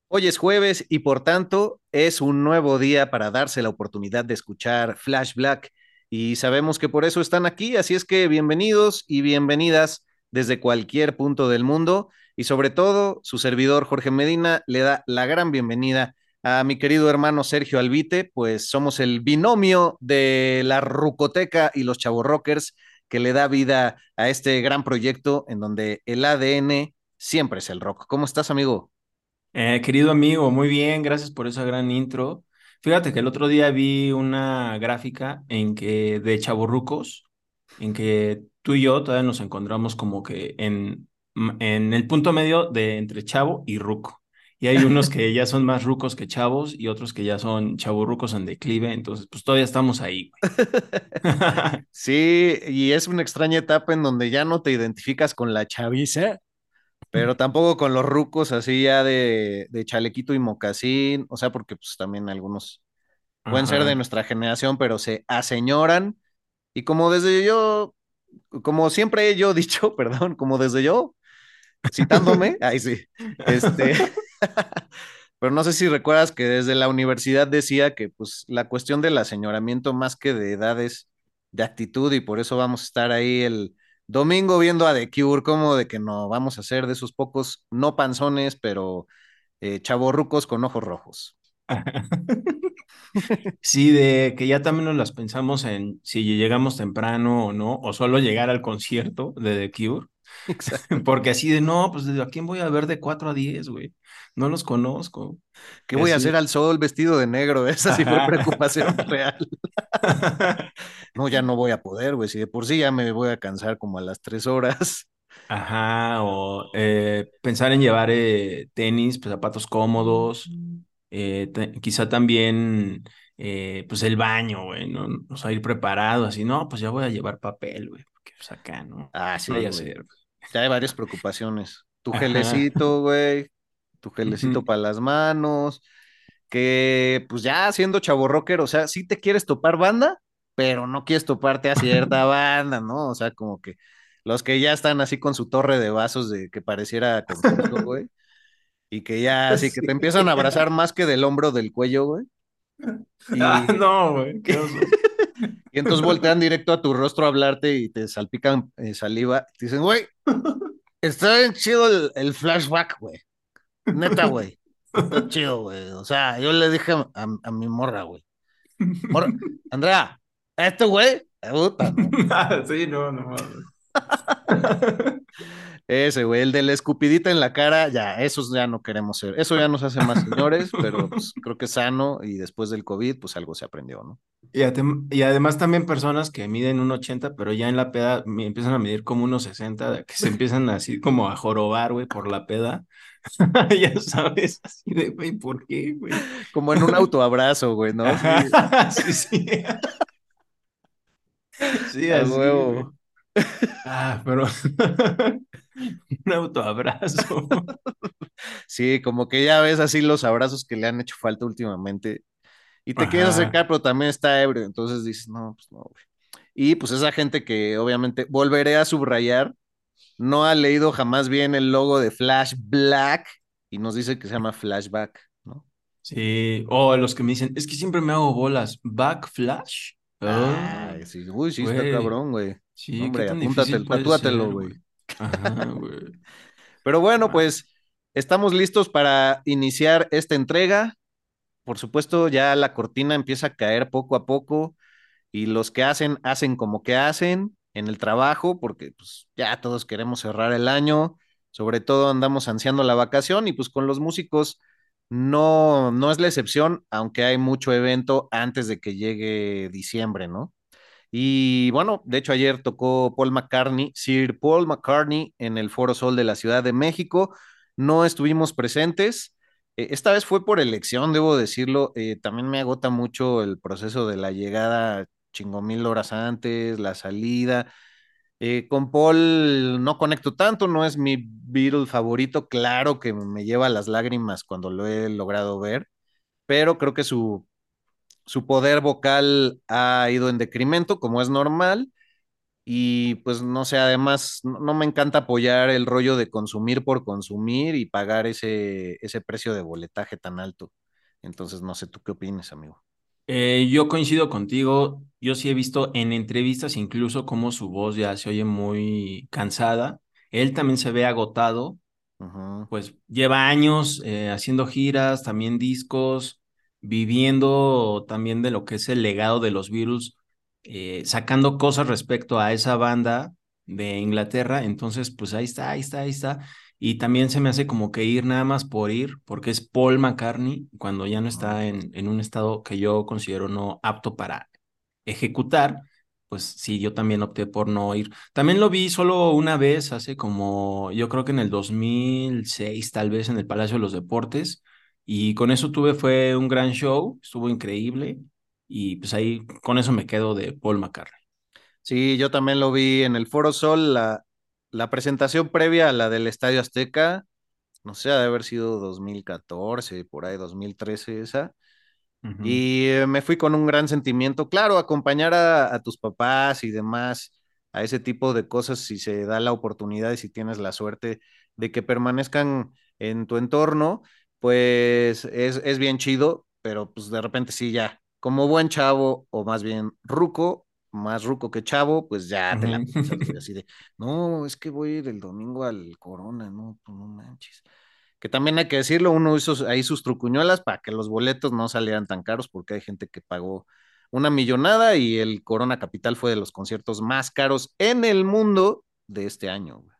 Hoy es jueves y por tanto es un nuevo día para darse la oportunidad de escuchar Flash Black y sabemos que por eso están aquí, así es que bienvenidos y bienvenidas desde cualquier punto del mundo y sobre todo su servidor Jorge Medina le da la gran bienvenida a mi querido hermano Sergio Albite, pues somos el binomio de la Rucoteca y los Chavorrockers que le da vida a este gran proyecto en donde el ADN siempre es el rock. ¿Cómo estás, amigo? Querido amigo, muy bien, gracias por esa gran intro. Fíjate que el otro día vi una gráfica de chavorrucos, en que tú y yo todavía nos encontramos como que en el punto medio de entre chavo y ruco. Y hay unos que ya son más rucos que chavos y otros que ya son chavorrucos en declive, entonces pues todavía estamos ahí, güey. Sí, y es una extraña etapa en donde ya no te identificas con la chaviza, pero tampoco con los rucos así ya de chalequito y mocasín, o sea, porque pues también algunos pueden ser de Ajá. nuestra generación, pero se aseñoran. Y como desde yo, como siempre he yo dicho, perdón, como desde yo, citándome, ahí sí, este, pero no sé si recuerdas que desde la universidad decía que pues la cuestión del aseñoramiento más que de edades, de actitud, y por eso vamos a estar ahí el domingo viendo a The Cure, como de que no vamos a ser de esos pocos, no panzones, pero chavorrucos con ojos rojos. Sí, de que ya también nos las pensamos en si llegamos temprano o no, o solo llegar al concierto de The Cure, Exacto. porque así de no, pues ¿a quién voy a ver de 4 a 10, güey? No los conozco. ¿Qué Y voy a hacer así, al sol vestido de negro? Esa sí fue ajá. preocupación real. No, ya no voy a poder, güey. Si de por sí ya me voy a cansar como a las 3 horas. Ajá, o pensar en llevar tenis, pues zapatos cómodos, quizá también, pues el baño, güey, ¿no? O sea, ir preparado, así, no, pues ya voy a llevar papel, güey, porque pues acá, ¿no? Ah, ¿Qué sí, vaya a güey. hacer? Ya hay varias preocupaciones. Tu Ajá. gelecito, güey. Tu gelecito Ujú. para las manos. Que pues ya siendo chavo rocker, o sea, sí te quieres topar banda, pero no quieres toparte a cierta banda, ¿no? O sea, como que los que ya están así con su torre de vasos de que pareciera concurso, güey. Y que ya así que te Sí. empiezan a abrazar más que del hombro del cuello, güey. Ah, Y, no, güey, qué oso. y entonces voltean directo a tu rostro a hablarte y te salpican saliva. Te dicen, güey, está bien chido el flashback, güey. Neta, güey. Está chido, güey. O sea, yo le dije a mi morra, güey. Morra, Andrea, este güey, puta, ¿no? Ah, sí, no, no mames. Ese, güey, el de la escupidita en la cara, ya, esos ya no queremos ser. Eso ya nos hace más señores, pero pues creo que es sano y después del COVID, pues algo se aprendió, ¿no? Y además también personas que miden 1,80 pero ya en la peda empiezan a medir como 1,60 de que se empiezan así como a jorobar, güey, por la peda. Ya sabes, así de, güey, ¿por qué, güey? Como en un autoabrazo, güey, ¿no? Sí, Ajá, sí, sí. Sí, a así, güey. huevo. Ah, pero un autoabrazo. Sí, como que ya ves así los abrazos que le han hecho falta últimamente y te quieres Ajá. acercar, pero también está ebrio, entonces dices, no, pues no, güey. Y pues esa gente que obviamente volveré a subrayar, no ha leído jamás bien el logo de Flash Black y nos dice que se llama Flashback, ¿no? Sí, o los que me dicen, es que siempre me hago bolas. ¿Backflash? Ah, Ah, sí, uy, sí, está güey. cabrón, güey. No, Sí, qué hombre, tan difícil apúntatelo, puede tatúatelo, ser, güey. güey. Ajá, güey. Pero bueno, Ah, pues estamos listos para iniciar esta entrega. Por supuesto, ya la cortina empieza a caer poco a poco y los que hacen, hacen como que hacen en el trabajo, porque pues ya todos queremos cerrar el año, sobre todo andamos ansiando la vacación y pues con los músicos no es la excepción, aunque hay mucho evento antes de que llegue diciembre, ¿no? Y bueno, de hecho ayer tocó Paul McCartney, Sir Paul McCartney en el Foro Sol de la Ciudad de México. No estuvimos presentes. Esta vez fue por elección, debo decirlo. También me agota mucho el proceso de la llegada, chingo 1000 horas antes, la salida. Con Paul no conecto tanto, no es mi Beatle favorito. Claro que me lleva a las lágrimas cuando lo he logrado ver, pero creo que su poder vocal ha ido en decremento, como es normal, Y pues no sé, además no me encanta apoyar el rollo de consumir por consumir y pagar ese precio de boletaje tan alto. Entonces no sé tú qué opinas, amigo. Yo coincido contigo, yo sí he visto en entrevistas incluso cómo su voz ya se oye muy cansada, él también se ve agotado, Ujú, pues lleva años haciendo giras, también discos, viviendo también de lo que es el legado de los Beatles, sacando cosas respecto a esa banda de Inglaterra. Entonces, pues ahí está, ahí está, ahí está. Y también se me hace como que ir nada más por ir, porque es Paul McCartney cuando ya no ujú. está en un estado que yo considero no apto para ejecutar. Pues sí, yo también opté por no ir. También lo vi solo una vez, hace como, yo creo que en el 2006, tal vez en el Palacio de los Deportes, y con eso tuve, fue un gran show, estuvo increíble, y pues ahí con eso me quedo de Paul McCartney. Sí, yo también lo vi en el Foro Sol, la presentación previa a la del Estadio Azteca, no sé, ha de haber sido 2014, por ahí 2013 esa. Ujú. Y me fui con un gran sentimiento. Claro, acompañar a tus papás y demás a ese tipo de cosas, si se da la oportunidad y si tienes la suerte de que permanezcan en tu entorno, pues es bien chido, pero pues de repente sí, ya, como buen chavo, o más bien ruco, más ruco que chavo, pues ya te la Ujú. piensas, güey, así de, no, es que voy a ir el domingo al Corona, no, pues no manches. Que también hay que decirlo, uno hizo ahí sus trucuñuelas para que los boletos no salieran tan caros, porque hay gente que pagó una millonada y el Corona Capital fue de los conciertos más caros en el mundo de este año, güey.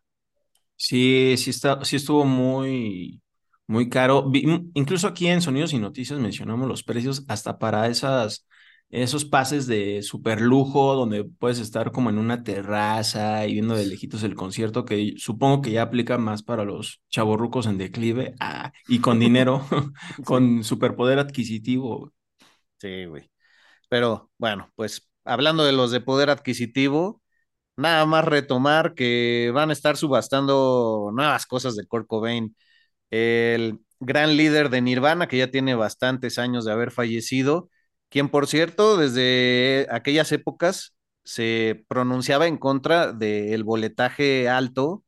Sí, sí, está, sí estuvo muy, muy caro. Incluso aquí en Sonidos y Noticias mencionamos los precios hasta para esos pases de super lujo donde puedes estar como en una terraza y viendo de lejitos el concierto, que supongo que ya aplica más para los chavorrucos en declive, y con dinero, Sí, con superpoder adquisitivo. sí, güey. Pero bueno, pues hablando de los de poder adquisitivo, nada más retomar que van a estar subastando nuevas cosas de Kurt Cobain, el gran líder de Nirvana, que ya tiene bastantes años de haber fallecido, quien por cierto, desde aquellas épocas se pronunciaba en contra del boletaje alto,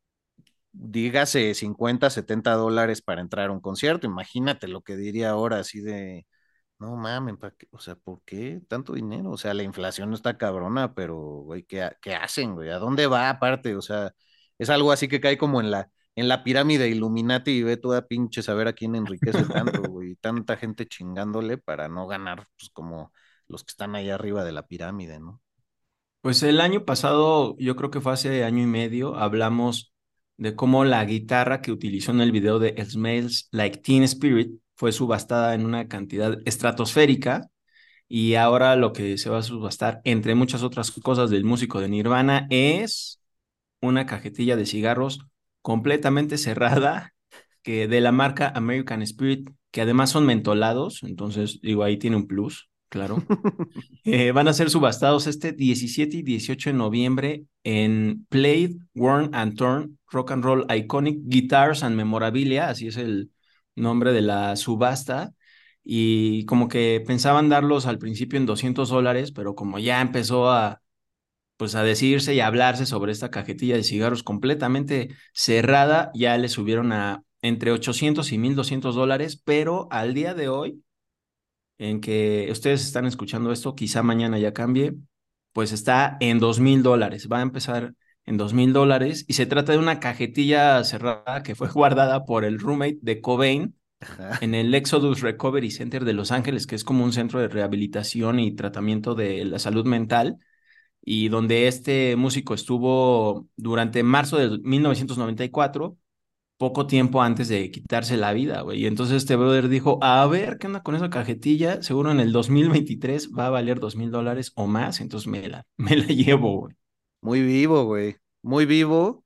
dígase 50, $70 para entrar a un concierto. Imagínate lo que diría ahora, así de, no mames, o sea, ¿por qué tanto dinero? O sea, la inflación está cabrona, pero, güey, ¿qué hacen, güey? ¿A dónde va aparte? O sea, es algo así que cae como en la pirámide Illuminati y ve toda pinche saber a quién enriquece tanto, güey, y tanta gente chingándole para no ganar, pues, como los que están ahí arriba de la pirámide, ¿no? Pues el año pasado, yo creo que fue hace año y medio, hablamos de cómo la guitarra que utilizó en el video de Smells Like Teen Spirit fue subastada en una cantidad estratosférica, y ahora lo que se va a subastar, entre muchas otras cosas del músico de Nirvana, es una cajetilla de cigarros completamente cerrada, que de la marca American Spirit, que además son mentolados, entonces digo, ahí tiene un plus, claro. Van a ser subastados este 17 y 18 de noviembre en Played, Worn and Torn Rock and Roll Iconic Guitars and Memorabilia, así es el nombre de la subasta. Y como que pensaban darlos al principio en $200, pero como ya empezó pues a decirse y a hablarse sobre esta cajetilla de cigarros completamente cerrada, ya le subieron a entre 800 y $1,200, pero al día de hoy en que ustedes están escuchando esto, quizá mañana ya cambie, pues está en $2,000. Va a empezar en $2,000, y se trata de una cajetilla cerrada que fue guardada por el roommate de Cobain Ajá. en el Exodus Recovery Center de Los Ángeles, que es como un centro de rehabilitación y tratamiento de la salud mental, y donde este músico estuvo durante marzo de 1994, poco tiempo antes de quitarse la vida, güey. Y entonces este brother dijo, a ver, ¿qué onda con esa cajetilla? Seguro en el 2023 va a valer $2,000 o más, entonces me la llevo, güey. Muy vivo, güey. Muy vivo,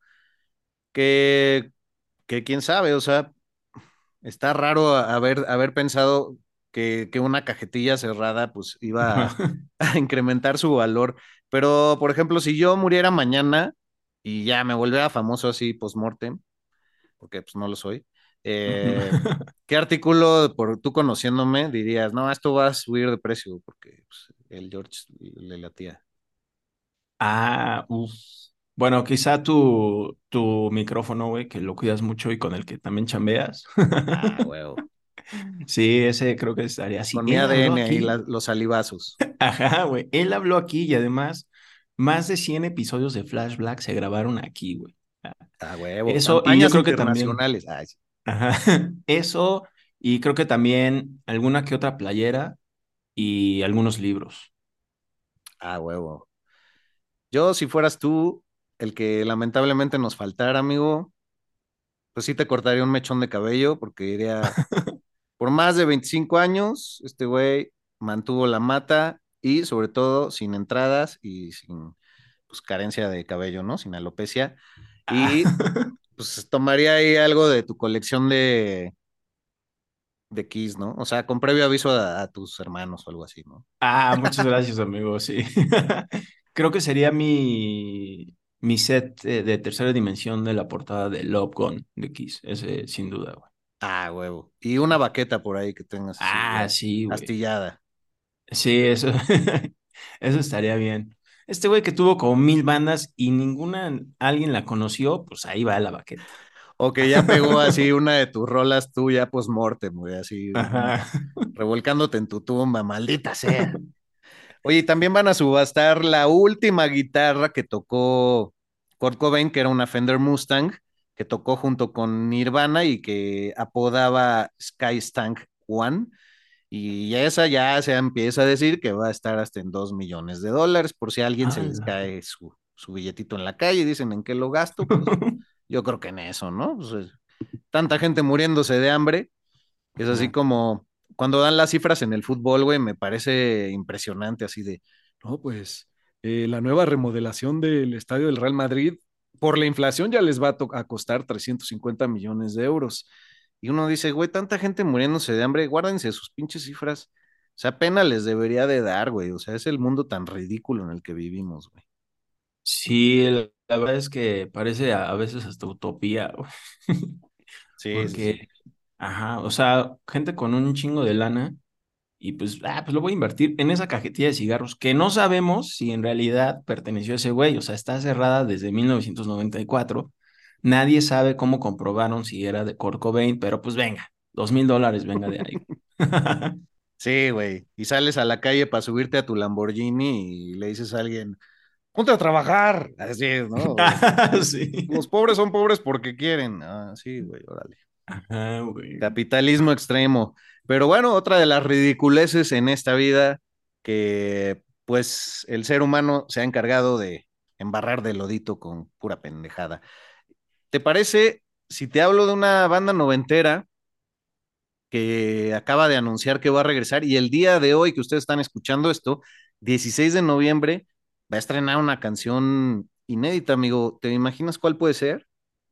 que, que quién sabe, o sea, está raro haber pensado que una cajetilla cerrada pues iba a incrementar su valor. Pero, por ejemplo, si yo muriera mañana y ya me volviera famoso así post-mortem, porque pues no lo soy, eh, ¿qué artículo, por tú conociéndome, dirías, no, esto va a subir de precio porque pues, el George le latía? Uff. Bueno, quizá tu micrófono, güey, que lo cuidas mucho y con el que también chambeas. Ah, huevo. Sí, ese creo que estaría así. Con mi Él habló ADN ahí, aquí. los salivazos. Ajá, güey. Él habló aquí y además más de 100 episodios de Flash Black se grabaron aquí, güey. Ah, huevo. Eso, y yo Campañas creo que también, internacionales. Ay, sí. ajá, eso, y creo que también alguna que otra playera y algunos libros. Ah, huevo. Yo, si fueras tú, el que lamentablemente nos faltara, amigo, pues sí te cortaría un mechón de cabello porque diría, por más de 25 años, este güey mantuvo la mata y sobre todo sin entradas y sin pues, carencia de cabello, ¿no? Sin alopecia. Ah, Y pues tomaría ahí algo de tu colección de Kiss, ¿no? O sea, con previo aviso a tus hermanos o algo así, ¿no? muchas gracias, amigo, sí. Creo que sería mi set de tercera dimensión de la portada de Love Gun de Kiss, ese sin duda, güey. Ah, huevo. Y una baqueta por ahí que tengas así ya Sí, güey. astillada. Sí, eso, eso estaría bien. Este güey que tuvo como 1000 bandas y ninguna alguien la conoció, pues ahí va la baqueta. O que ya pegó así una de tus rolas tú ya post-mortem, güey, así Ajá. revolcándote en tu tumba, maldita sea. Oye, y también van a subastar la última guitarra que tocó Kurt Cobain, que era una Fender Mustang, que tocó junto con Nirvana y que apodaba Sky Stank One. Y esa ya se empieza a decir que va a estar hasta en $2 millones, por si a alguien se les ¡Hala! cae su billetito en la calle y dicen en qué lo gasto, pues yo creo que en eso, ¿no? Pues, tanta gente muriéndose de hambre, es así Ajá. como cuando dan las cifras en el fútbol, güey, me parece impresionante, así de, no, pues la nueva remodelación del estadio del Real Madrid, por la inflación ya les va a costar 350 millones de euros. Y uno dice, güey, tanta gente muriéndose de hambre, guárdense sus pinches cifras. O sea, pena les debería de dar, güey. O sea, es el mundo tan ridículo en el que vivimos, güey. Sí, la verdad es que parece a veces hasta utopía, güey. Sí, sí, sí. Porque, ajá, o sea, gente con un chingo de lana y pues lo voy a invertir en esa cajetilla de cigarros que no sabemos si en realidad perteneció a ese güey, o sea, está cerrada desde 1994. Nadie sabe cómo comprobaron si era de Kurt Cobain, pero pues venga, $2000, venga de ahí. Sí, güey. Y sales a la calle para subirte a tu Lamborghini y le dices a alguien, ponte a trabajar. Así es, ¿no? Sí. Los pobres son pobres porque quieren. Ah, sí, güey, órale. Ajá, güey. Capitalismo extremo. Pero bueno, otra de las ridiculeces en esta vida que pues el ser humano se ha encargado de embarrar de lodito con pura pendejada. ¿Te parece si te hablo de una banda noventera que acaba de anunciar que va a regresar y el día de hoy que ustedes están escuchando esto, 16 de noviembre, va a estrenar una canción inédita, amigo? ¿Te imaginas cuál puede ser?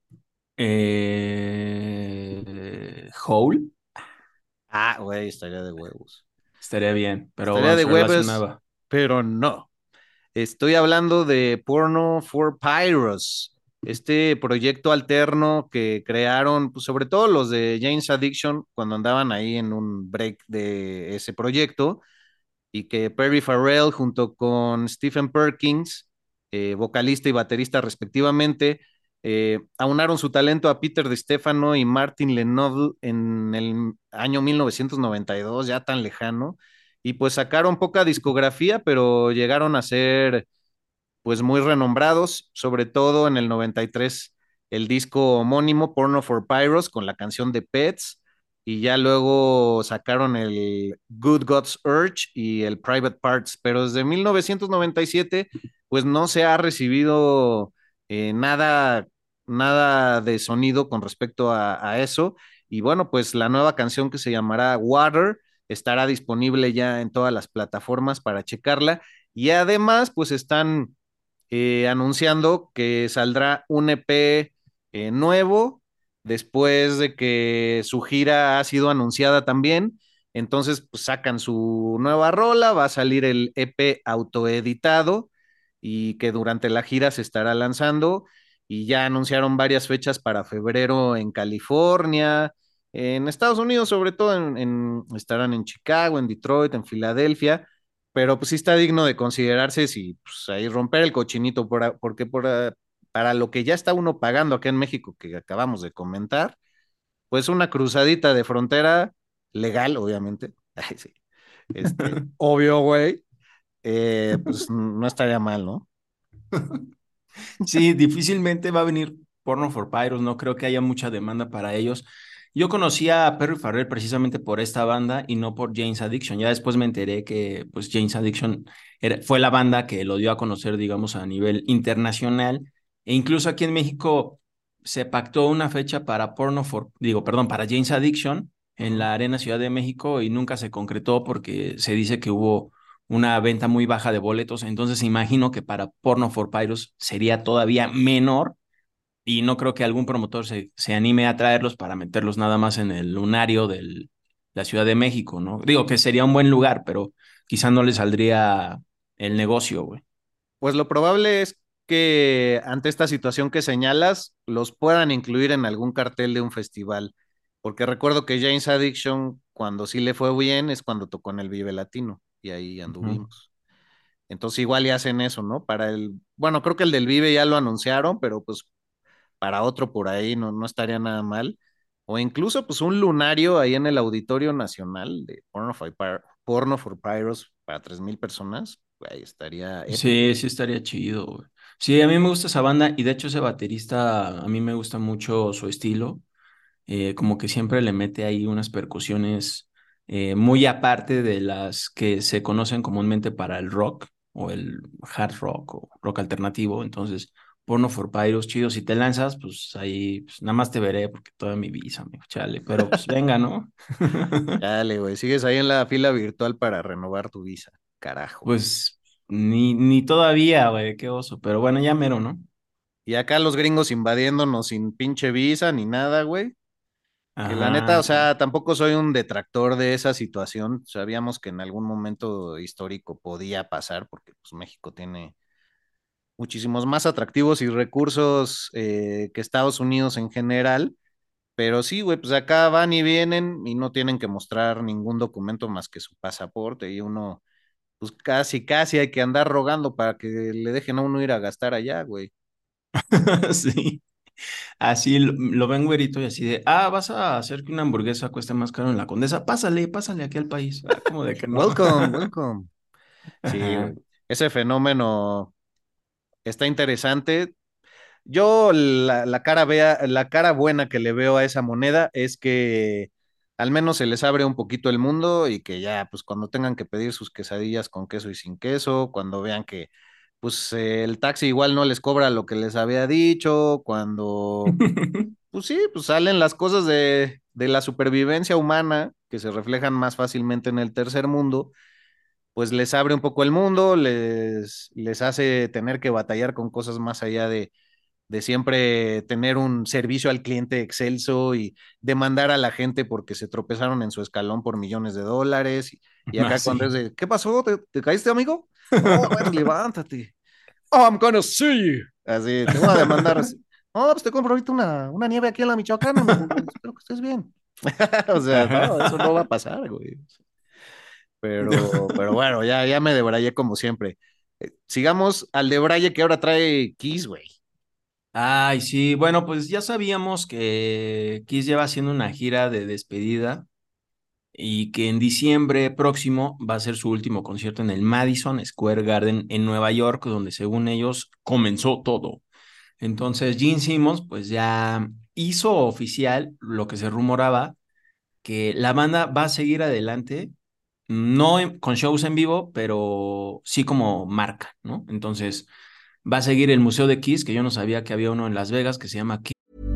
Hole Ah, güey, estaría de huevos. estaría bien, pero Estaría bueno, de sobre la huevos, nueva. pero no. Estoy hablando de Porno for Pyros, este proyecto alterno que crearon, pues, sobre todo los de James Addiction, cuando andaban ahí en un break de ese proyecto, y que Perry Farrell junto con Stephen Perkins, vocalista y baterista respectivamente, aunaron su talento a Peter DeStefano y Martin Lenoble en el año 1992, ya tan lejano, y pues sacaron poca discografía, pero llegaron a ser pues muy renombrados, sobre todo en el 93 el disco homónimo Porno for Pyros con la canción de Pets y ya luego sacaron el Good God's Urge y el Private Parts, pero desde 1997 pues no se ha recibido nada, nada de sonido con respecto a eso y bueno pues la nueva canción que se llamará Water estará disponible ya en todas las plataformas para checarla y además pues están anunciando que saldrá un EP nuevo después de que su gira ha sido anunciada también. Entonces, pues sacan su nueva rola, va a salir el EP autoeditado y que durante la gira se estará lanzando. Y ya anunciaron varias fechas para febrero en California, en Estados Unidos, sobre todo estarán en Chicago, en Detroit, en Filadelfia. pero pues sí está digno de considerarse si pues, ahí romper el cochinito, porque para lo que ya está uno pagando acá en México, que acabamos de comentar, pues una cruzadita de frontera legal, obviamente. Ay, sí. Obvio, güey. Pues no estaría mal, ¿no? Sí, difícilmente va a venir Porno for Pyros, no creo que haya mucha demanda para ellos. Yo conocí a Perry Farrell precisamente por esta banda y no por Jane's Addiction. Ya después me enteré que pues Jane's Addiction fue la banda que lo dio a conocer, digamos, a nivel internacional. E incluso aquí en México se pactó una fecha para para Jane's Addiction en Ujú. la Arena Ciudad de México y nunca se concretó porque se dice que hubo una venta muy baja de boletos, entonces imagino que para Porno for Pyros sería todavía menor y no creo que algún promotor se anime a traerlos para meterlos nada más en el lunario de la Ciudad de México, ¿no? Digo que sería un buen lugar, pero quizá no le saldría el negocio, güey. Pues lo probable es que ante esta situación que señalas, los puedan incluir en algún cartel de un festival, porque recuerdo que Jane's Addiction, cuando sí le fue bien, es cuando tocó en el Vive Latino, y ahí Ujú. anduvimos. Entonces igual y hacen eso, ¿no? Bueno, creo que el del Vive ya lo anunciaron, pero pues para otro por ahí no estaría nada mal. O incluso pues un lunario ahí en el Auditorio Nacional de Porno for Pyros para 3,000 personas, ahí estaría épico. Sí, sí estaría chido, güey. Sí, a mí me gusta esa banda y de hecho ese baterista, a mí me gusta mucho su estilo. Como que siempre le mete ahí unas percusiones muy aparte de las que se conocen comúnmente para el rock o el hard rock o rock alternativo. Entonces, Porno for Pyros, chido. Si te lanzas, pues ahí pues, nada más te veré porque toda mi visa, amigo, chale. Pero pues venga, ¿no? Dale, güey, sigues ahí en la fila virtual para renovar tu visa. Carajo. Pues ni todavía, güey, qué oso. Pero bueno, ya mero, ¿no? Y acá los gringos invadiéndonos sin pinche visa ni nada, güey. Que la neta, o Ajá. sea, tampoco soy un detractor de esa situación. Sabíamos que en algún momento histórico podía pasar, porque pues México tiene muchísimos más atractivos y recursos que Estados Unidos en general. Pero sí, güey, pues acá van y vienen y no tienen que mostrar ningún documento más que su pasaporte y uno, pues casi, casi hay que andar rogando para que le dejen a uno ir a gastar allá, güey. Sí. Así lo ven güerito y así de, vas a hacer que una hamburguesa cueste más caro en la Condesa, pásale aquí al país. Como de que no. Welcome, welcome. Sí, Ajá. güey. Ese fenómeno está interesante. Yo la cara buena que le veo a esa moneda es que al menos se les abre un poquito el mundo y que ya, pues cuando tengan que pedir sus quesadillas con queso y sin queso, cuando vean que pues el taxi igual no les cobra lo que les había dicho, cuando, pues sí, pues salen las cosas de la supervivencia humana que se reflejan más fácilmente en el tercer mundo, pues les abre un poco el mundo, les hace tener que batallar con cosas más allá de siempre tener un servicio al cliente excelso y demandar a la gente porque se tropezaron en su escalón por millones de dólares. Y acá cuando es Así. de, ¿qué pasó? ¿Te caíste, amigo? No, a ver, levántate. Oh, I'm gonna see you. Así, te voy a demandar. Así. No, pues te compro ahorita una nieve aquí en la Michoacana, amigo. Espero que estés bien. O sea, no, eso no va a Ajá. pasar, güey. Pero bueno, ya me debrayé como siempre. Sigamos al debraye que ahora trae Kiss, güey. Ay, sí, bueno, pues ya sabíamos que Kiss lleva haciendo una gira de despedida y que en diciembre próximo va a ser su último concierto en el Madison Square Garden en Nueva York, donde según ellos comenzó todo. Entonces, Gene Simmons pues ya hizo oficial lo que se rumoraba, que la banda va a seguir adelante, no con shows en vivo, pero sí como marca, ¿no? Entonces, va a seguir el Museo de Kiss, que yo no sabía que había uno en Las Vegas que se llama Kiss.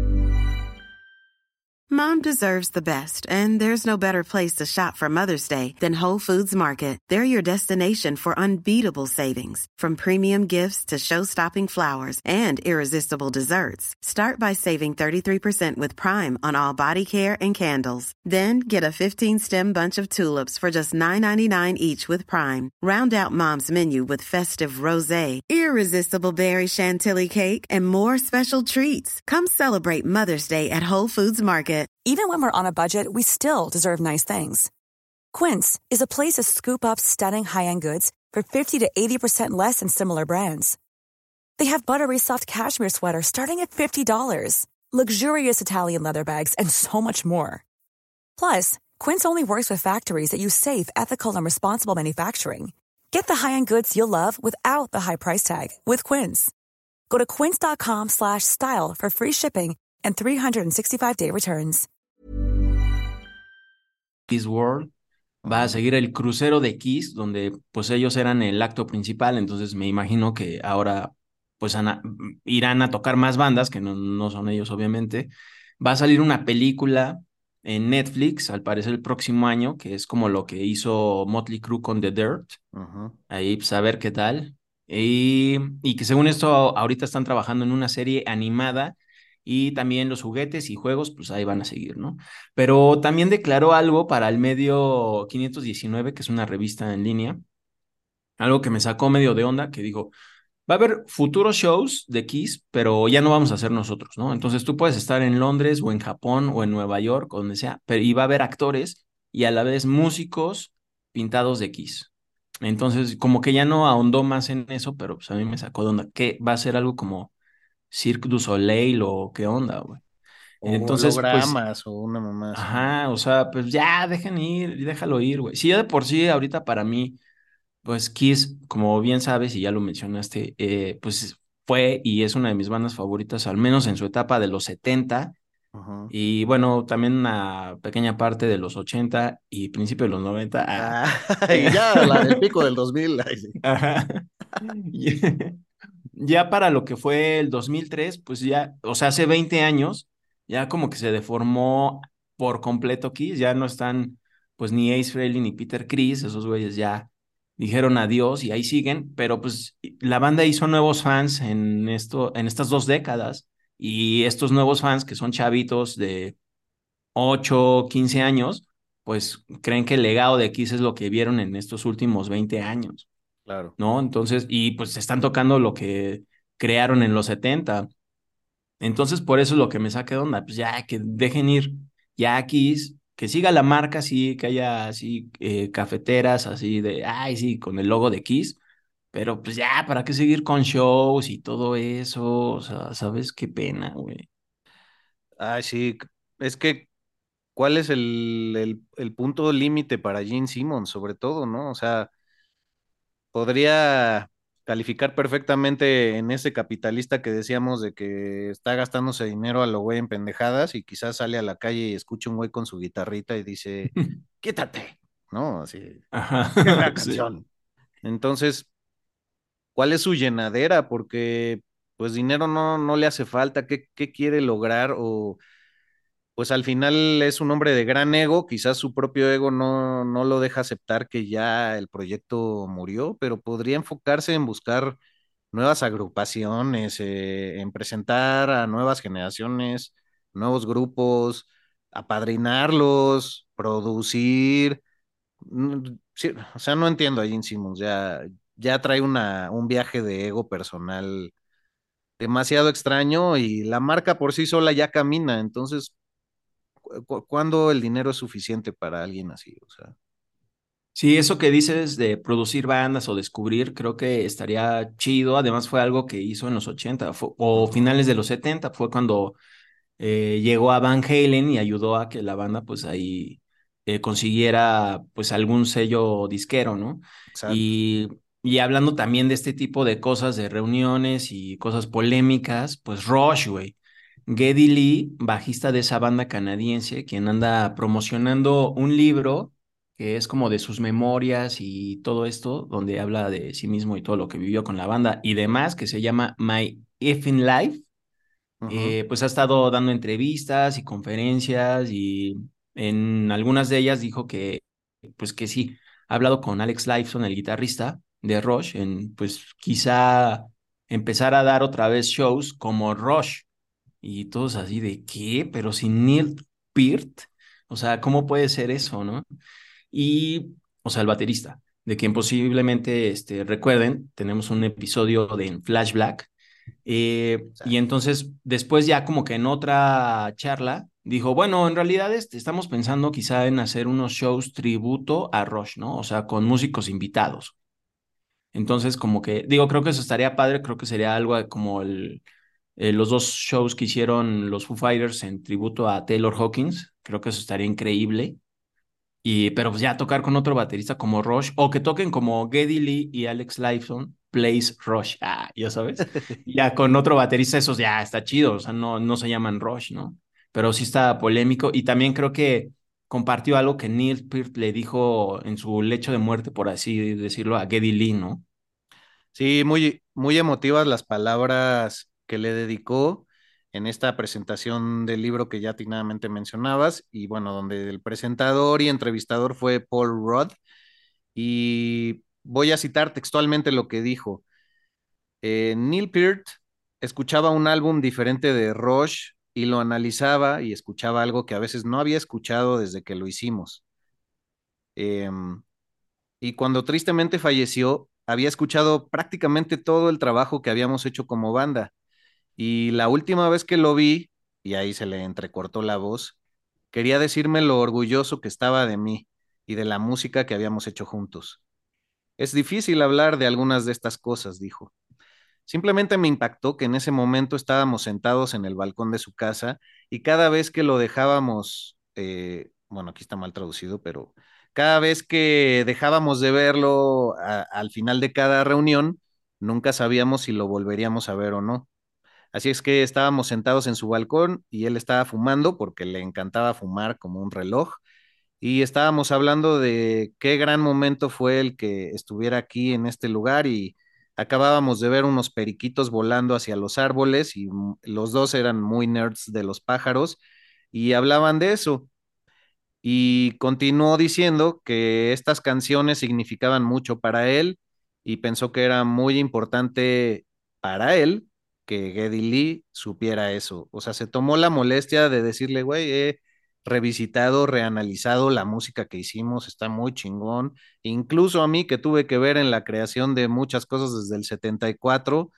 Mom deserves the best, and there's no better place to shop for Mother's Day than Whole Foods Market. They're your destination for unbeatable savings, from premium gifts to show-stopping flowers and irresistible desserts. Start by saving 33% with Prime on all body care and candles. Then get a 15-stem bunch of tulips for just $9.99 each with Prime. Round out Mom's menu with festive rosé, irresistible berry chantilly cake, and more special treats. Come celebrate Mother's Day at Whole Foods Market. Even when we're on a budget, we still deserve nice things. Quince is a place to scoop up stunning high-end goods for 50 to 80% less than similar brands. They have buttery soft cashmere sweaters starting at $50, luxurious Italian leather bags, and so much more. Plus, Quince only works with factories that use safe, ethical, and responsible manufacturing. Get the high-end goods you'll love without the high price tag with Quince. Go to quince.com/style for free shipping and 365-day returns. Kiss World va a seguir el crucero de Kiss, donde pues ellos eran el acto principal, entonces me imagino que ahora pues irán a tocar más bandas, que no son ellos obviamente. Va a salir una película en Netflix, al parecer el próximo año, que es como lo que hizo Motley Crue con The Dirt. Ahí pues a ver qué tal. Y que según esto ahorita están trabajando en una serie animada y también los juguetes y juegos pues ahí van a seguir, ¿no? Pero también declaró algo para el medio 519, que es una revista en línea, algo que me sacó medio de onda, que dijo, va a haber futuros shows de Kiss, pero ya no vamos a ser nosotros, ¿no? Entonces tú puedes estar en Londres o en Japón o en Nueva York, o donde sea, pero y va a haber actores y a la vez músicos pintados de Kiss. Entonces, como que ya no ahondó más en eso, pero pues a mí me sacó de onda. ¿Qué va a ser algo como Cirque du Soleil o qué onda, güey? O Entonces, pues, hologramas o una mamá así. ajá, o sea, pues ya dejen ir, déjalo ir, güey. Si ya de por sí ahorita para mí pues Kiss, como bien sabes y ya lo mencionaste, pues fue y es una de mis bandas favoritas, al menos en su etapa de los 70 Ajá. y bueno, también una pequeña parte de los 80 y principio de los 90. Y ya el pico del 2000. Ay, sí. Ajá. Ya para lo que fue el 2003 pues ya, o sea, hace 20 años, ya como que se deformó por completo Kiss, ya no están, pues ni Ace Frehley ni Peter Criss, esos güeyes ya dijeron adiós y ahí siguen, pero pues la banda hizo nuevos fans en estas 2 décadas y estos nuevos fans que son chavitos de 8 15 años, pues creen que el legado de Kiss es lo que vieron en estos últimos 20 años. Claro. ¿No? Entonces, y pues están tocando lo que crearon en los 70. Entonces, por eso es lo que me saca de onda, pues ya que dejen ir, ya Kiss, que siga la marca así, que haya así cafeteras así de, ay, sí, con el logo de Kiss, pero pues ya, ¿para qué seguir con shows y todo eso? O sea, ¿sabes qué pena, güey? Ay, sí. Es que, ¿cuál es el punto límite para Gene Simmons, sobre todo, ¿no? O sea, podría calificar perfectamente en ese capitalista que decíamos de que está gastándose dinero a lo güey en pendejadas y quizás sale a la calle y escucha un güey con su guitarrita y dice, quítate, ¿no? Así, Ajá, qué fea sí. canción. Entonces, ¿cuál es su llenadera? Porque pues dinero no le hace falta. ¿Qué quiere lograr? O pues al final es un hombre de gran ego, quizás su propio ego no lo deja aceptar que ya el proyecto murió, pero podría enfocarse en buscar nuevas agrupaciones, en presentar a nuevas generaciones, nuevos grupos, apadrinarlos, producir. Sí, o sea, no entiendo a Gene Simmons, ya trae un viaje de ego personal demasiado extraño y la marca por sí sola ya camina, entonces ¿cuándo el dinero es suficiente para alguien así? O sea, Sí, eso que dices de producir bandas o descubrir, creo que estaría chido. Además, fue algo que hizo en los 80 o ujú, finales de los 70. Fue cuando llegó a Van Halen y ayudó a que la banda pues ahí consiguiera pues algún sello disquero, ¿no? exacto. Y, y hablando también de este tipo de cosas, de reuniones y cosas polémicas, pues Rush, güey. Geddy Lee, bajista de esa banda canadiense, quien anda promocionando un libro que es como de sus memorias y todo esto, donde habla de sí mismo y todo lo que vivió con la banda y demás, que se llama My Effing Life. Ujú, Pues ha estado dando entrevistas y conferencias y en algunas de ellas dijo que, pues que sí, ha hablado con Alex Lifeson, el guitarrista de Rush, en pues quizá empezar a dar otra vez shows como Rush y todos así de ¿qué? Pero sin Neil Peart, o sea, ¿cómo puede ser eso, no? Y, o sea, el baterista, de quien posiblemente recuerden, tenemos un episodio de en Flashback Y entonces después ya como que en otra charla dijo, bueno, en realidad estamos pensando quizá en hacer unos shows tributo a Rush, ¿no? O sea, con músicos invitados. Entonces como que, digo, creo que eso estaría padre, creo que sería algo como los dos shows que hicieron los Foo Fighters en tributo a Taylor Hawkins, creo que eso estaría increíble. Pero pues ya tocar con otro baterista como Rush, o que toquen como Geddy Lee y Alex Lifeson, plays Rush, ya sabes. Ya con otro baterista, esos ya está chido, o sea, no se llaman Rush, ¿no? Pero sí está polémico, y también creo que compartió algo que Neil Peart le dijo en su lecho de muerte, por así decirlo, a Geddy Lee, ¿no? Sí, muy, muy emotivas las palabras que le dedicó en esta presentación del libro que ya atinadamente mencionabas, y bueno, donde el presentador y entrevistador fue Paul Rudd, y voy a citar textualmente lo que dijo. Neil Peart escuchaba un álbum diferente de Rush y lo analizaba y escuchaba algo que a veces no había escuchado desde que lo hicimos. Em, y cuando tristemente falleció, había escuchado prácticamente todo el trabajo que habíamos hecho como banda. Y la última vez que lo vi, y ahí se le entrecortó la voz, quería decirme lo orgulloso que estaba de mí y de la música que habíamos hecho juntos. Es difícil hablar de algunas de estas cosas, dijo. Simplemente me impactó que en ese momento estábamos sentados en el balcón de su casa y cada vez que lo dejábamos, bueno, aquí está mal traducido, pero cada vez que dejábamos de verlo al final de cada reunión, nunca sabíamos si lo volveríamos a ver o no. Así es que estábamos sentados en su balcón y él estaba fumando porque le encantaba fumar como un reloj y estábamos hablando de qué gran momento fue el que estuviera aquí en este lugar y acabábamos de ver unos periquitos volando hacia los árboles y los dos eran muy nerds de los pájaros y hablaban de eso. Y continuó diciendo que estas canciones significaban mucho para él y pensó que era muy importante para él que Geddy Lee supiera eso. O sea, se tomó la molestia de decirle, güey, he revisitado, reanalizado la música que hicimos, está muy chingón. Incluso a mí que tuve que ver en la creación de muchas cosas desde el 74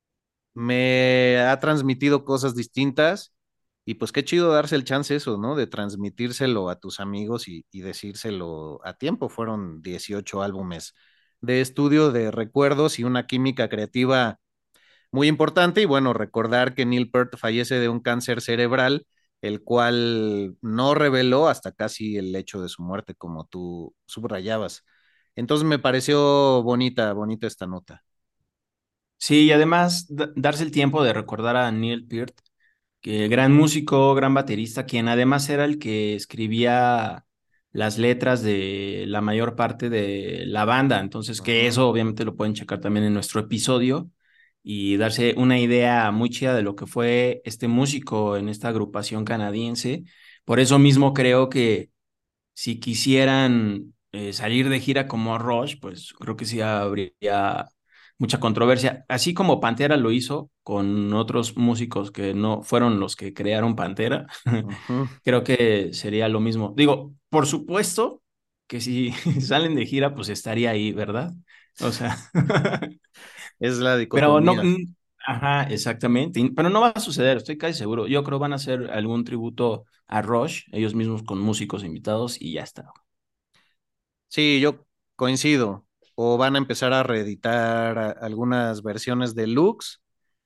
me ha transmitido cosas distintas y pues qué chido darse el chance eso, ¿no? De transmitírselo a tus amigos y decírselo a tiempo. Fueron 18 álbumes de estudio, de recuerdos y una química creativa muy importante. Y bueno, recordar que Neil Peart fallece de un cáncer cerebral, el cual no reveló hasta casi el hecho de su muerte, como tú subrayabas. Entonces me pareció bonita, bonita esta nota. Sí, y además darse el tiempo de recordar a Neil Peart, que gran músico, gran baterista, quien además era el que escribía las letras de la mayor parte de la banda. Entonces, que Ujú. eso obviamente lo pueden checar también en nuestro episodio y darse una idea muy chida de lo que fue este músico en esta agrupación canadiense. Por eso mismo creo que si quisieran salir de gira como Rush, pues creo que sí habría mucha controversia, así como Pantera lo hizo con otros músicos que no fueron los que crearon Pantera. Ujú. Creo que sería lo mismo. Digo, por supuesto que si salen de gira, pues estaría ahí, ¿verdad? O sea, Es la pero no, dicotomía. ajá, exactamente, pero no va a suceder, estoy casi seguro. Yo creo van a hacer algún tributo a Rush, ellos mismos con músicos invitados y ya está. Sí, yo coincido. O van a empezar a reeditar algunas versiones deluxe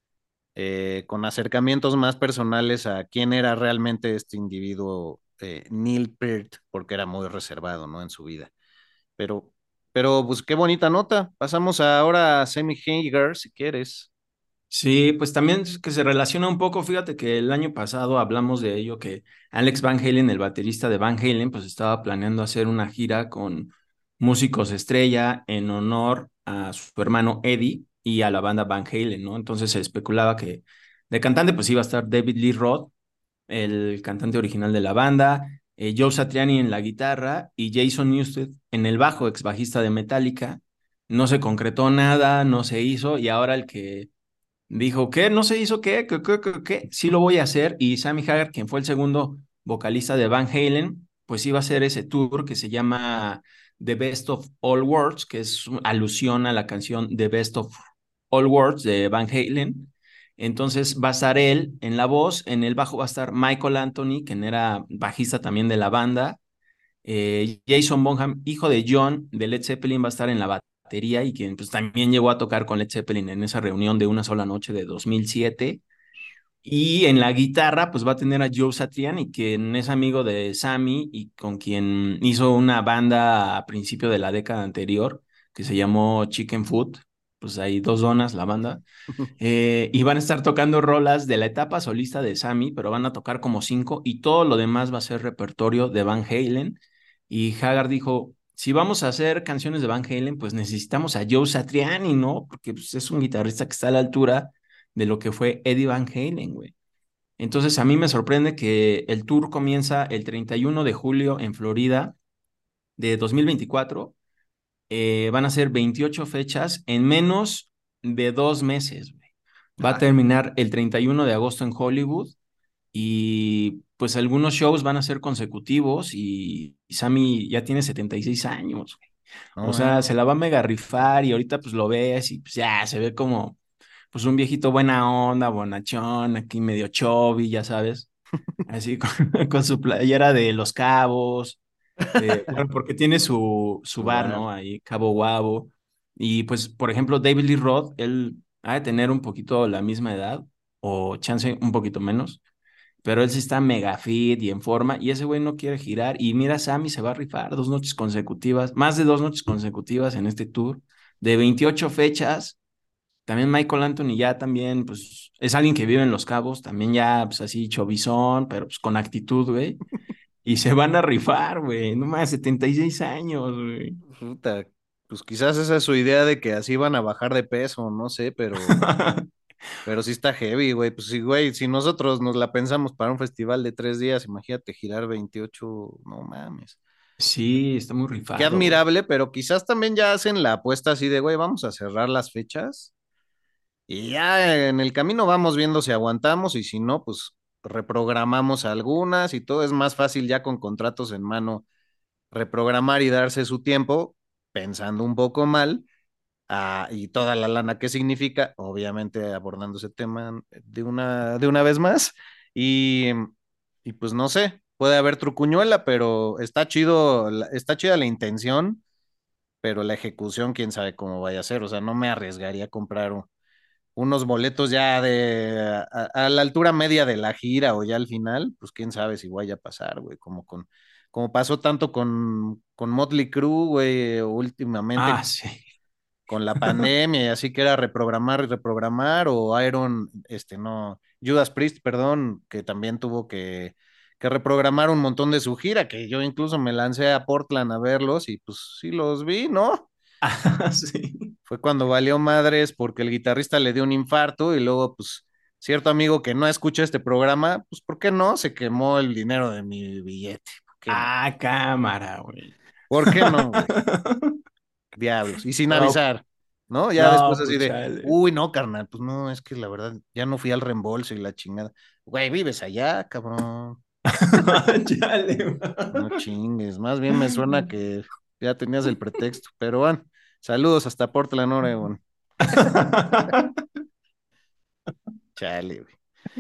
con acercamientos más personales a quién era realmente este individuo, Neil Peart, porque era muy reservado, ¿no? En su vida. Pero, pero pues qué bonita nota. Pasamos ahora a Sammy Hagar, si quieres. Sí, pues también es que se relaciona un poco, fíjate que el año pasado hablamos de ello, que Alex Van Halen, el baterista de Van Halen, pues estaba planeando hacer una gira con músicos estrella en honor a su hermano Eddie y a la banda Van Halen, ¿no? Entonces se especulaba que de cantante pues iba a estar David Lee Roth, el cantante original de la banda, Joe Satriani en la guitarra y Jason Newsted en el bajo, ex bajista de Metallica. No se concretó nada, no se hizo y ahora el que dijo, ¿qué? ¿No se hizo qué? ¿Qué? Sí lo voy a hacer. Y Sammy Hagar, quien fue el segundo vocalista de Van Halen, pues iba a hacer ese tour que se llama The Best of All Worlds, que es alusión a la canción The Best of All Worlds de Van Halen. Entonces va a estar él en la voz, en el bajo va a estar Michael Anthony, quien era bajista también de la banda. Jason Bonham, hijo de John de Led Zeppelin, va a estar en la batería y quien pues también llegó a tocar con Led Zeppelin en esa reunión de Una Sola Noche de 2007. Y en la guitarra, pues va a tener a Joe Satriani, quien es amigo de Sammy y con quien hizo una banda a principio de la década anterior que se llamó Chicken Foot. Pues hay dos donas la banda. Y van a estar tocando rolas de la etapa solista de Sammy, pero van a tocar como cinco y todo lo demás va a ser repertorio de Van Halen. Y Haggard dijo, si vamos a hacer canciones de Van Halen, pues necesitamos a Joe Satriani, ¿no? Porque pues, es un guitarrista que está a la altura de lo que fue Eddie Van Halen, güey. Entonces a mí me sorprende que el tour comienza el 31 de julio en Florida de 2024. Van a ser 28 fechas en menos de 2 meses, güey. Va a Ah, terminar el 31 de agosto en Hollywood y pues algunos shows van a ser consecutivos y Sammy ya tiene 76 años, güey. no O sea, se mames. la va a mega rifar y ahorita pues lo ves y pues ya se ve como pues un viejito buena onda, bonachón, aquí medio chubby, ya sabes, así con su playera de Los Cabos, bueno, porque tiene su Su bar, bar. ¿no? Ahí, Cabo Guabo. Y pues, por ejemplo, David Lee Roth, él ha de tener un poquito la misma edad, o chance un poquito menos, pero él sí está mega fit y en forma, y ese güey no quiere girar. Y mira, Sammy se va a rifar 2 noches consecutivas, más de 2 noches consecutivas en este tour de 28 fechas. También Michael Anthony ya también, pues, es alguien que vive en Los Cabos, también ya, pues, así, chovizón, pero pues con actitud, güey. Y se van a rifar, güey. No más, 76 años, güey. Puta, pues quizás esa es su idea de que así van a bajar de peso, no sé, pero sí está heavy, güey. Pues sí, güey, si nosotros nos la pensamos para un festival de 3 días, imagínate girar 28, no mames. Sí, está muy Qué rifado, güey. admirable, pero quizás también ya hacen la apuesta así de, güey, vamos a cerrar las fechas y ya en el camino vamos viendo si aguantamos y si no, pues reprogramamos algunas y todo es más fácil ya con contratos en mano reprogramar y darse su tiempo pensando un poco mal. Y toda la lana que significa, obviamente abordando ese tema de una vez más. Y, y pues no sé, puede haber trucuñuela, pero está chido, está chida la intención, pero la ejecución, quién sabe cómo vaya a ser. O sea, no me arriesgaría a comprar unos boletos ya a la altura media de la gira o ya al final, pues quién sabe si vaya a pasar, güey, como pasó tanto con Motley Crue, güey, últimamente Ah, sí. con la pandemia y así que era reprogramar y reprogramar, o Iron, no, Judas Priest, perdón, que también tuvo que reprogramar un montón de su gira, que yo incluso me lancé a Portland a verlos y pues sí los vi, ¿no? Ah, sí. Fue cuando valió madres porque el guitarrista le dio un infarto y luego pues cierto amigo que no escucha este programa, pues ¿por qué no? Se quemó el dinero de mi billete, ¿por qué no? Ah, cámara, güey. ¿Por qué no, güey? Diablos, y sin No, avisar, ¿no? Ya después no, así pues de, chale. uy, no, carnal, pues no, es que la verdad ya no fui al reembolso y la chingada. Güey, vives allá, cabrón. Chale. No chingues, más bien me suena que ya tenías el pretexto, pero bueno, saludos hasta Portland, Oregon. Chale, güey.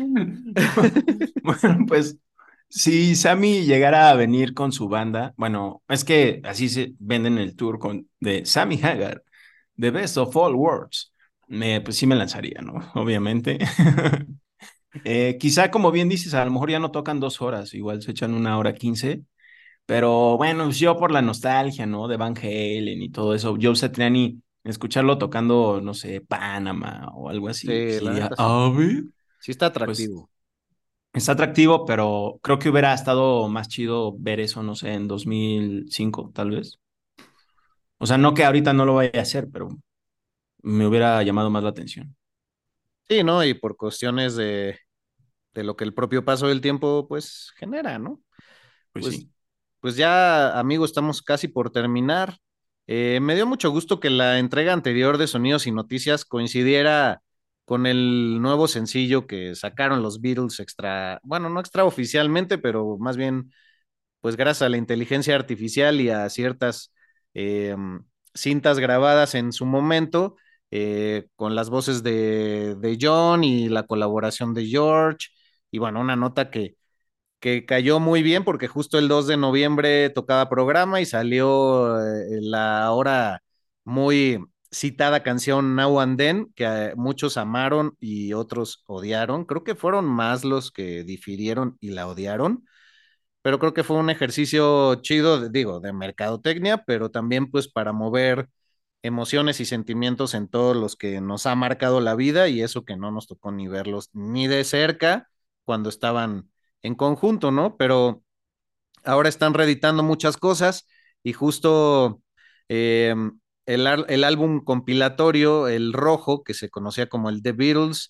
Bueno, pues si Sammy llegara a venir con su banda, bueno, es que así se venden el tour de Sammy Hagar, The Best of All Worlds. Pues sí me lanzaría, ¿no? Obviamente. Quizá, como bien dices, a lo mejor ya no tocan 2 horas, igual se echan 1 hora 15, pero bueno, pues yo por la nostalgia, ¿no? De Van Halen y todo eso, Joe Satriani, escucharlo tocando, no sé, Panamá o algo así, pues Sí, sí la diría, neta sí. a ver, Sí está pues atractivo. está atractivo, pero creo que hubiera estado más chido ver eso, no sé, en 2005, tal vez. O sea, no que ahorita no lo vaya a hacer, pero me hubiera llamado más la atención. Sí, ¿no? Y por cuestiones de lo que el propio paso del tiempo, pues, genera, ¿no? Pues Pues, sí. pues ya, amigo, estamos casi por terminar. Me dio mucho gusto que la entrega anterior de Sonidos y Noticias coincidiera con el nuevo sencillo que sacaron los Beatles extra, bueno, no extra oficialmente, pero más bien, pues gracias a la inteligencia artificial y a ciertas eh, cintas grabadas en su momento, con las voces de John y la colaboración de George. Y bueno, una nota que cayó muy bien porque justo el 2 de noviembre tocaba programa y salió la ahora muy citada canción Now and Then, que muchos amaron y otros odiaron. Creo que fueron más los que difirieron y la odiaron, pero creo que fue un ejercicio chido, digo, de mercadotecnia, pero también pues para mover emociones y sentimientos en todos los que nos ha marcado la vida y eso que no nos tocó ni verlos ni de cerca cuando estaban en conjunto, ¿no? Pero ahora están reeditando muchas cosas y justo eh, el álbum compilatorio, el rojo, que se conocía como el The Beatles,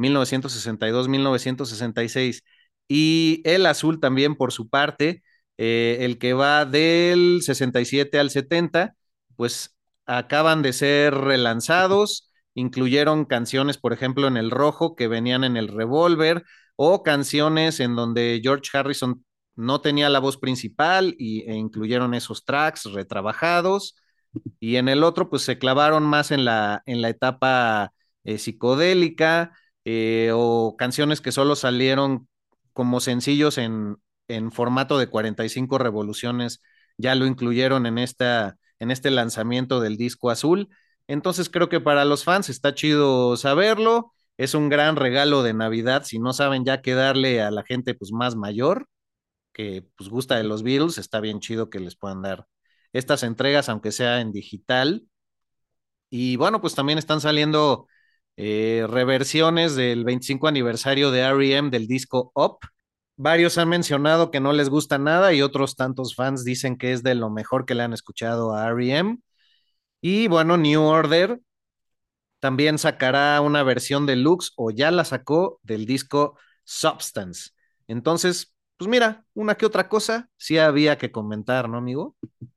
1962-1966, y el azul también por su parte, el que va del 67 al 70, pues acaban de ser relanzados, incluyeron canciones, por ejemplo, en el rojo que venían en el Revolver, o canciones en donde George Harrison no tenía la voz principal e incluyeron esos tracks retrabajados. Y en el otro, pues se clavaron más en la etapa psicodélica o canciones que solo salieron como sencillos en formato de 45 revoluciones, ya lo incluyeron en este lanzamiento del disco azul. Entonces creo que para los fans está chido saberlo. Es un gran regalo de Navidad si no saben ya qué darle a la gente pues más mayor que pues gusta de los Beatles, está bien chido que les puedan dar estas entregas, aunque sea en digital. Y bueno, pues también están saliendo reversiones del 25 aniversario de R.E.M. del disco Up. Varios han mencionado que no les gusta nada y otros tantos fans dicen que es de lo mejor que le han escuchado a R.E.M. Y bueno, New Order también sacará una versión deluxe o ya la sacó del disco Substance. Entonces, pues mira, una que otra cosa sí había que comentar, ¿no, amigo?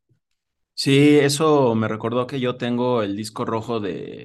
Sí, eso me recordó que yo tengo el disco rojo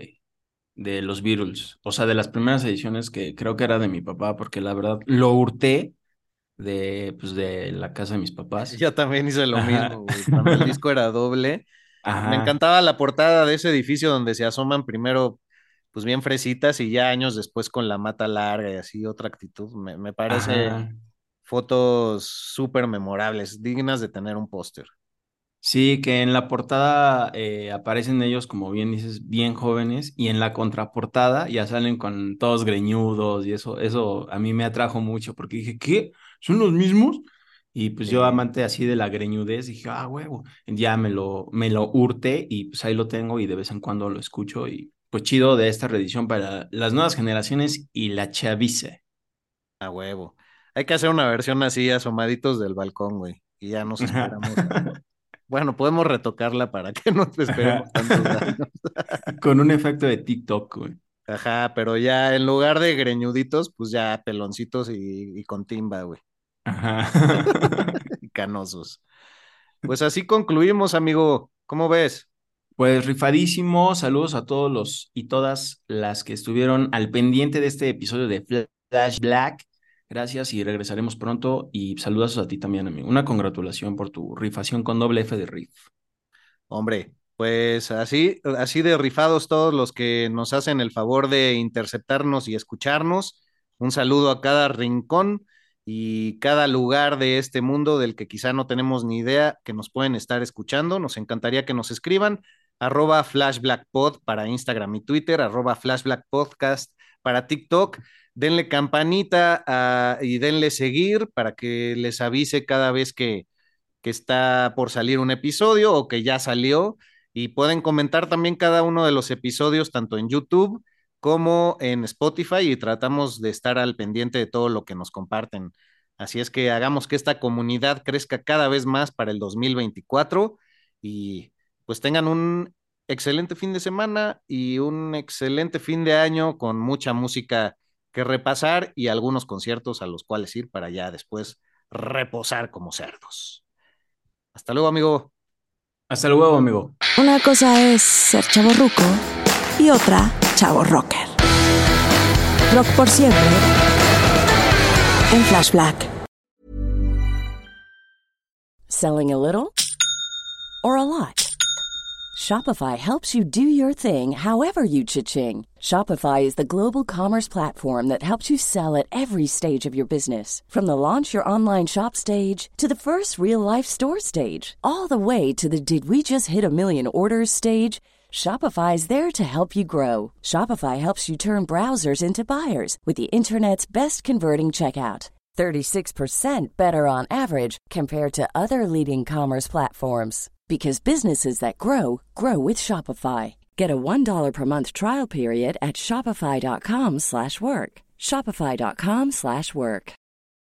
de los Beatles, o sea, de las primeras ediciones que creo que era de mi papá, porque la verdad lo hurté pues, de la casa de mis papás. Yo también hice lo Ajá. mismo, güey. Cuando el disco era doble, me Ajá. encantaba la portada de ese edificio donde se asoman primero, pues bien fresitas y ya años después con la mata larga y así otra actitud. Me parece Ajá. fotos súper memorables, dignas de tener un póster. Sí, que en la portada aparecen ellos, como bien dices, bien jóvenes, y en la contraportada ya salen con todos greñudos, y eso a mí me atrajo mucho, porque dije, ¿qué? ¿Son los mismos? Y pues yo, Sí. amante así de la greñudez, dije, ah, huevo, ya me lo hurté, y pues ahí lo tengo, y de vez en cuando lo escucho, y pues chido de esta reedición para las nuevas generaciones y la chaviza. A huevo. Hay que hacer una versión así, asomaditos del balcón, güey. Y ya nos esperamos. Bueno, podemos retocarla para que no te esperemos tantos años. Con un efecto de TikTok, güey. Ajá, pero ya en lugar de greñuditos, pues ya peloncitos y con timba, güey. Ajá. Y canosos. Pues así concluimos, amigo. ¿Cómo ves? Pues rifadísimo, saludos a todos los y todas las que estuvieron al pendiente de este episodio de Flash Black. Gracias y regresaremos pronto y saludos a ti también, amigo. Una congratulación por tu rifación con doble F de riff. Hombre, pues así de rifados todos los que nos hacen el favor de interceptarnos y escucharnos. Un saludo a cada rincón y cada lugar de este mundo del que quizá no tenemos ni idea que nos pueden estar escuchando. Nos encantaría que nos escriban @flashblackpod para Instagram y Twitter, @flashblackpodcast para TikTok. Denle campanita y denle seguir para que les avise cada vez que está por salir un episodio o que ya salió y pueden comentar también cada uno de los episodios tanto en YouTube como en Spotify y tratamos de estar al pendiente de todo lo que nos comparten. Así es que hagamos que esta comunidad crezca cada vez más para el 2024 y pues tengan un excelente fin de semana y un excelente fin de año con mucha música que repasar y algunos conciertos a los cuales ir para ya después reposar como cerdos. Hasta luego, amigo. Hasta luego, amigo. Una cosa es ser chavorruco y otra chavo rocker. Rock por siempre en Flash Black. Selling a little or a lot? Shopify helps you do your thing however you cha-ching. Shopify is the global commerce platform that helps you sell at every stage of your business. From the launch your online shop stage to the first real-life store stage, all the way to the did we just hit a million orders stage. Shopify is there to help you grow. Shopify helps you turn browsers into buyers with the internet's best converting checkout. 36% better on average compared to other leading commerce platforms. Because businesses that grow, grow with Shopify. Get a $1 per month trial period at shopify.com/work. Shopify.com/work.